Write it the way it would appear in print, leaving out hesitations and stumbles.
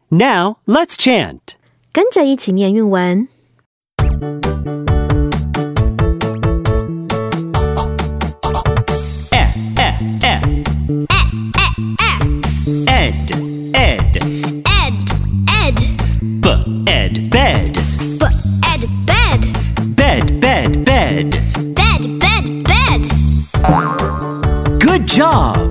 Now, let's chant. 跟着一起念韵文。 Ed, ed. Ed. B-ed, bed. B-ed, bed. Bed, bed, bed. Bed. Good job!